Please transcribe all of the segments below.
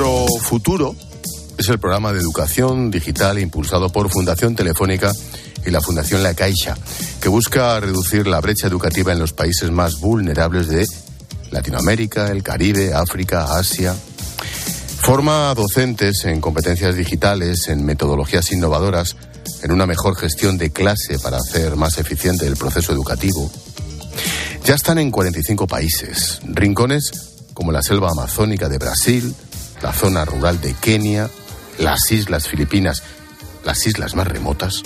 Profuturo es el programa de educación digital impulsado por Fundación Telefónica y la Fundación La Caixa, que busca reducir la brecha educativa en los países más vulnerables de Latinoamérica, el Caribe, África, Asia. Forma a docentes en competencias digitales, en metodologías innovadoras, en una mejor gestión de clase para hacer más eficiente el proceso educativo. Ya están en 45 países, rincones como la selva amazónica de Brasil, la zona rural de Kenia, las islas Filipinas, las islas más remotas.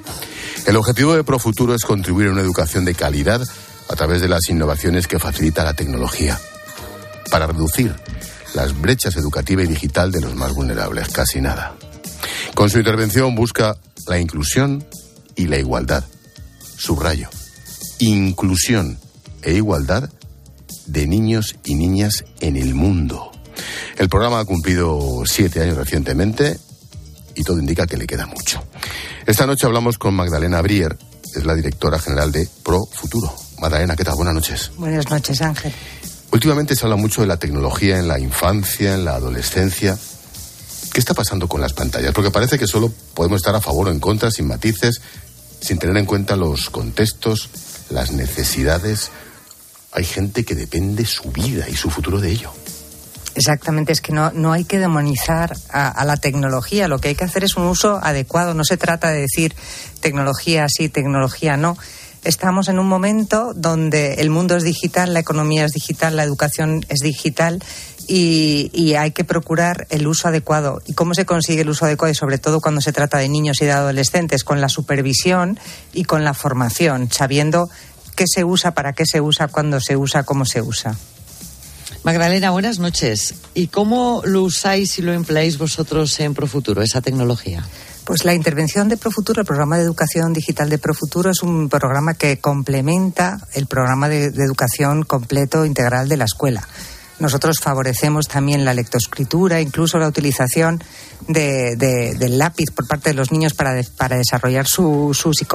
El objetivo de Profuturo es contribuir a una educación de calidad a través de las innovaciones que facilita la tecnología, para reducir las brechas educativa y digital de los más vulnerables, casi nada. Con su intervención busca la inclusión y la igualdad. Subrayo, inclusión e igualdad de niños y niñas en el mundo. El programa ha cumplido 7 años recientemente y todo indica que le queda mucho. Esta noche hablamos con Magdalena Brier, es la directora general de Profuturo. Magdalena, ¿qué tal? Buenas noches. Buenas noches, Ángel. Últimamente se habla mucho de la tecnología en la infancia, en la adolescencia. ¿Qué está pasando con las pantallas? Porque parece que solo podemos estar a favor o en contra, sin matices, sin tener en cuenta los contextos, las necesidades. Hay gente que depende su vida y su futuro de ello. Exactamente, es que no hay que demonizar a la tecnología. Lo que hay que hacer es un uso adecuado. No se trata de decir tecnología sí, tecnología no. Estamos en un momento donde el mundo es digital, la economía es digital, la educación es digital y hay que procurar el uso adecuado. ¿Y cómo se consigue el uso adecuado? Y sobre todo cuando se trata de niños y de adolescentes, con la supervisión y con la formación, sabiendo qué se usa, para qué se usa, cuándo se usa, cómo se usa. Magdalena, buenas noches. ¿Y cómo lo usáis y lo empleáis vosotros en Profuturo, esa tecnología? Pues la intervención de Profuturo, el programa de educación digital de Profuturo, es un programa que complementa el programa de educación completo integral de la escuela. Nosotros favorecemos también la lectoescritura, incluso la utilización del lápiz por parte de los niños para desarrollar su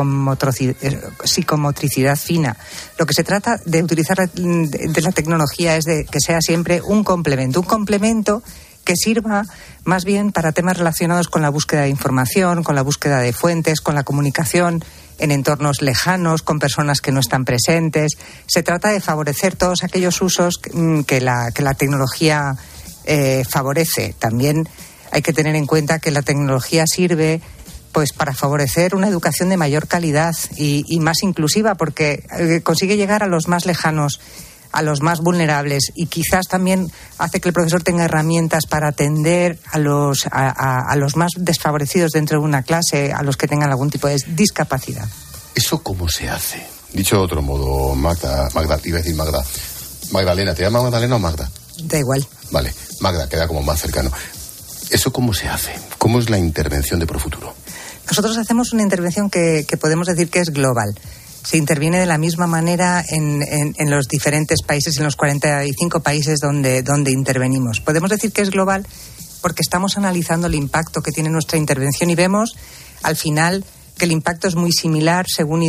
psicomotricidad fina. Lo que se trata de utilizar de la tecnología es de que sea siempre un complemento que sirva más bien para temas relacionados con la búsqueda de información, con la búsqueda de fuentes, con la comunicación en entornos lejanos, con personas que no están presentes. Se trata de favorecer todos aquellos usos que la tecnología favorece. También hay que tener en cuenta que la tecnología sirve pues para favorecer una educación de mayor calidad y más inclusiva, porque consigue llegar a los más lejanos, a los más vulnerables, y quizás también hace que el profesor tenga herramientas para atender a los más desfavorecidos dentro de una clase, a los que tengan algún tipo de discapacidad. ¿Eso cómo se hace? Dicho de otro modo, Magda, iba a decir Magda. Magdalena, ¿te llama Magdalena o Magda? Da igual. Vale, Magda, queda como más cercano. ¿Eso cómo se hace? ¿Cómo es la intervención de Profuturo? Nosotros hacemos una intervención que podemos decir que es global. Se interviene de la misma manera en los diferentes países, en los 45 países donde intervenimos. Podemos decir que es global porque estamos analizando el impacto que tiene nuestra intervención y vemos al final que el impacto es muy similar según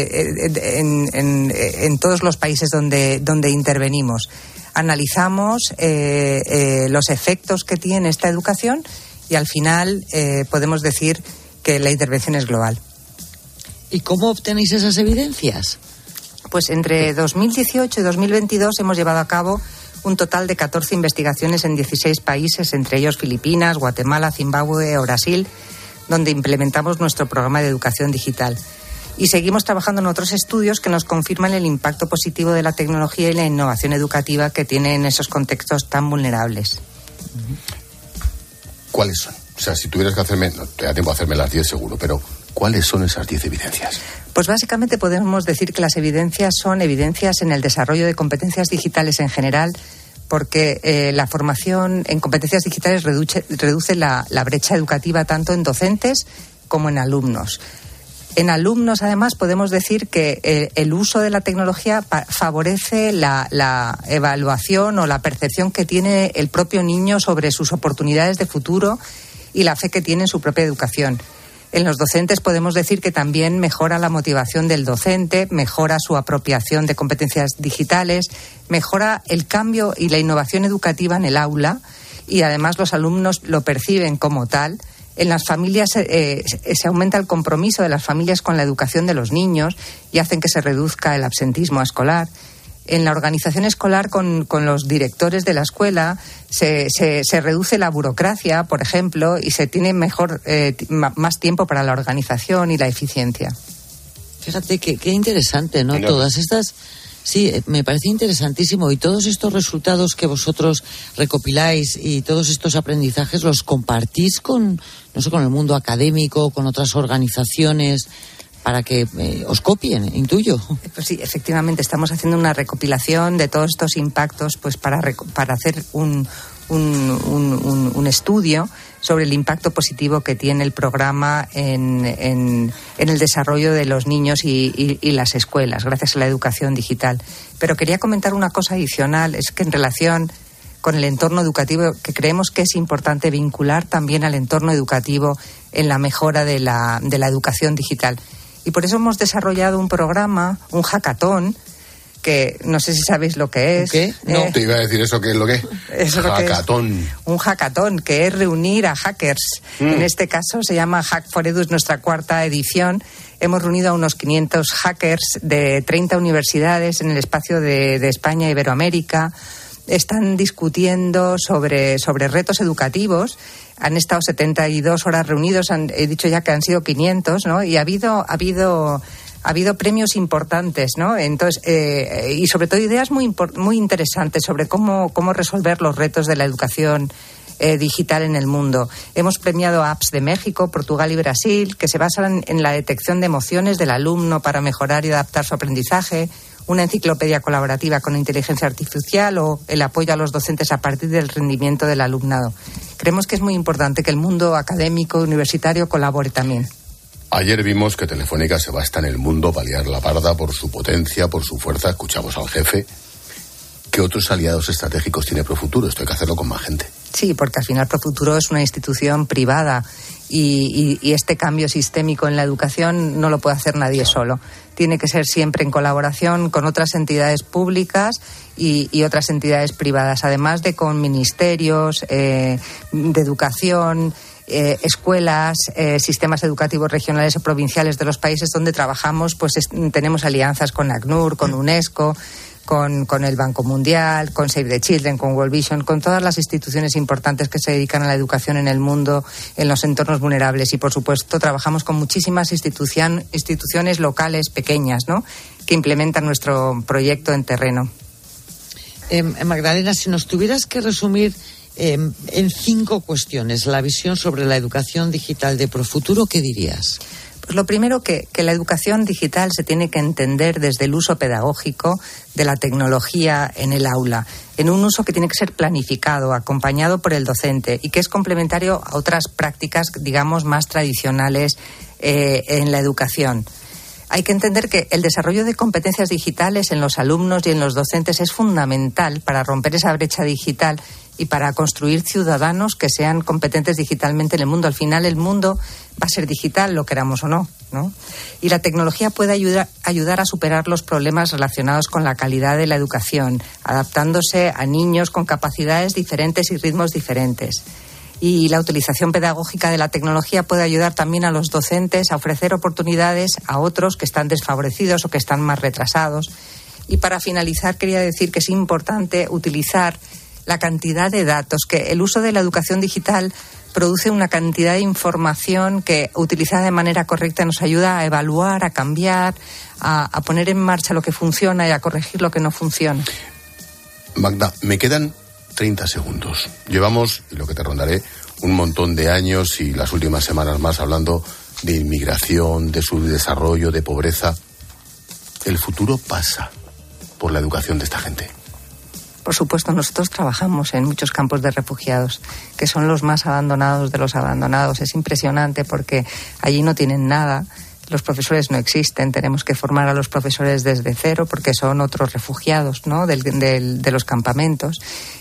en todos los países donde intervenimos. Analizamos los efectos que tiene esta educación y al final podemos decir que la intervención es global. ¿Y cómo obtenéis esas evidencias? Pues entre 2018 y 2022 hemos llevado a cabo un total de 14 investigaciones en 16 países, entre ellos Filipinas, Guatemala, Zimbabue o Brasil, donde implementamos nuestro programa de educación digital. Y seguimos trabajando en otros estudios que nos confirman el impacto positivo de la tecnología y la innovación educativa que tiene en esos contextos tan vulnerables. ¿Cuáles son? O sea, si tuvieras que hacerme, no te da tiempo a hacerme las 10 seguro, pero ¿cuáles son esas 10 evidencias? Pues básicamente podemos decir que las evidencias son evidencias en el desarrollo de competencias digitales en general, porque la formación en competencias digitales reduce la brecha educativa tanto en docentes como en alumnos. En alumnos, además, podemos decir que el uso de la tecnología favorece la evaluación o la percepción que tiene el propio niño sobre sus oportunidades de futuro y la fe que tiene en su propia educación. En los docentes podemos decir que también mejora la motivación del docente, mejora su apropiación de competencias digitales, mejora el cambio y la innovación educativa en el aula y además los alumnos lo perciben como tal. En las familias se aumenta el compromiso de las familias con la educación de los niños y hacen que se reduzca el absentismo escolar. En la organización escolar con los directores de la escuela se reduce la burocracia, por ejemplo, y se tiene más tiempo para la organización y la eficiencia. Fíjate qué interesante, ¿no? Mira. Todas estas... Sí, me parece interesantísimo. Y todos estos resultados que vosotros recopiláis y todos estos aprendizajes los compartís con el mundo académico, con otras organizaciones, para que os copien, intuyo. Pues sí, efectivamente, estamos haciendo una recopilación de todos estos impactos, pues para hacer un estudio sobre el impacto positivo que tiene el programa en el desarrollo de los niños y las escuelas, gracias a la educación digital. Pero quería comentar una cosa adicional, es que en relación con el entorno educativo, que creemos que es importante vincular también al entorno educativo en la mejora de la educación digital. Y por eso hemos desarrollado un programa, un hackathon, que no sé si sabéis lo que es. ¿Qué? No, te iba a decir eso, ¿qué es lo que es? Eso Hackathon. Un hackathon, que es reunir a hackers. En este caso se llama Hack for Edu, es nuestra 4ª edición. Hemos reunido a unos 500 hackers de 30 universidades en el espacio de España e Iberoamérica. Están discutiendo sobre retos educativos. Han estado 72 horas reunidos, he dicho ya que han sido 500, ¿no? Y ha habido premios importantes, ¿no? Entonces, y sobre todo ideas muy interesantes sobre cómo resolver los retos de la educación digital en el mundo. Hemos premiado apps de México, Portugal y Brasil que se basan en la detección de emociones del alumno para mejorar y adaptar su aprendizaje, una enciclopedia colaborativa con inteligencia artificial o el apoyo a los docentes a partir del rendimiento del alumnado. Creemos que es muy importante que el mundo académico universitario colabore también. Ayer vimos que Telefónica se basta en el mundo para liar la parda por su potencia, por su fuerza. Escuchamos al jefe. ¿Qué otros aliados estratégicos tiene Profuturo? Esto hay que hacerlo con más gente. Sí, porque al final Profuturo es una institución privada y este cambio sistémico en la educación no lo puede hacer nadie solo. Tiene que ser siempre en colaboración con otras entidades públicas y otras entidades privadas, además de con ministerios de educación, escuelas, sistemas educativos regionales o provinciales de los países donde trabajamos. Pues tenemos alianzas con ACNUR, con UNESCO, con el Banco Mundial, con Save the Children, con World Vision, con todas las instituciones importantes que se dedican a la educación en el mundo, en los entornos vulnerables. Y, por supuesto, trabajamos con muchísimas instituciones locales pequeñas, ¿no?, que implementan nuestro proyecto en terreno. Magdalena, si nos tuvieras que resumir en 5 cuestiones la visión sobre la educación digital de Profuturo, ¿qué dirías? Pues lo primero, que la educación digital se tiene que entender desde el uso pedagógico de la tecnología en el aula, en un uso que tiene que ser planificado, acompañado por el docente y que es complementario a otras prácticas, digamos, más tradicionales en la educación. Hay que entender que el desarrollo de competencias digitales en los alumnos y en los docentes es fundamental para romper esa brecha digital y para construir ciudadanos que sean competentes digitalmente en el mundo. Al final el mundo va a ser digital, lo queramos o no, ¿no? Y la tecnología puede ayudar a superar los problemas relacionados con la calidad de la educación, adaptándose a niños con capacidades diferentes y ritmos diferentes. Y la utilización pedagógica de la tecnología puede ayudar también a los docentes a ofrecer oportunidades a otros que están desfavorecidos o que están más retrasados. Y para finalizar, quería decir que es importante utilizar la cantidad de datos, que el uso de la educación digital produce una cantidad de información que, utilizada de manera correcta, nos ayuda a evaluar, a cambiar, a poner en marcha lo que funciona y a corregir lo que no funciona. Magda, me quedan 30 segundos. Llevamos, y lo que te rondaré, un montón de años y las últimas semanas más hablando de inmigración, de su desarrollo, de pobreza. El futuro pasa por la educación de esta gente. Por supuesto, nosotros trabajamos en muchos campos de refugiados, que son los más abandonados de los abandonados. Es impresionante porque allí no tienen nada, los profesores no existen, tenemos que formar a los profesores desde cero porque son otros refugiados, ¿no?, de los campamentos.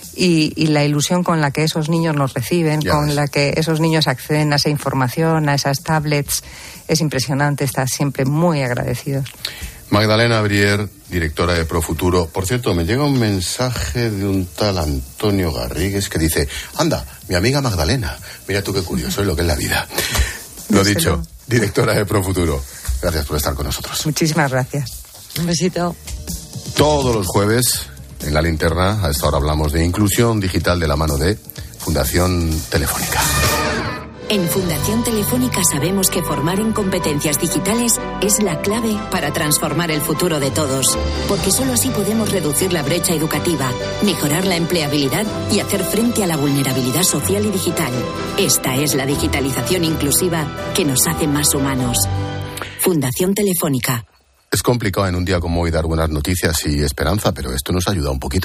Y la ilusión con la que esos niños nos reciben, con la que esos niños acceden a esa información, a esas tablets, es impresionante, está siempre muy agradecidos. Magdalena Brier, directora de Profuturo. Por cierto, me llega un mensaje de un tal Antonio Garrigues que dice: anda, mi amiga Magdalena, mira tú qué curioso es lo que es la vida. Lo dicho, directora de Profuturo, gracias por estar con nosotros. Muchísimas gracias. Un besito. Todos los jueves, en La Linterna, a esta hora hablamos de inclusión digital de la mano de Fundación Telefónica. En Fundación Telefónica sabemos que formar en competencias digitales es la clave para transformar el futuro de todos, porque solo así podemos reducir la brecha educativa, mejorar la empleabilidad y hacer frente a la vulnerabilidad social y digital. Esta es la digitalización inclusiva que nos hace más humanos. Fundación Telefónica. Es complicado en un día como hoy dar buenas noticias y esperanza, pero esto nos ayuda un poquito.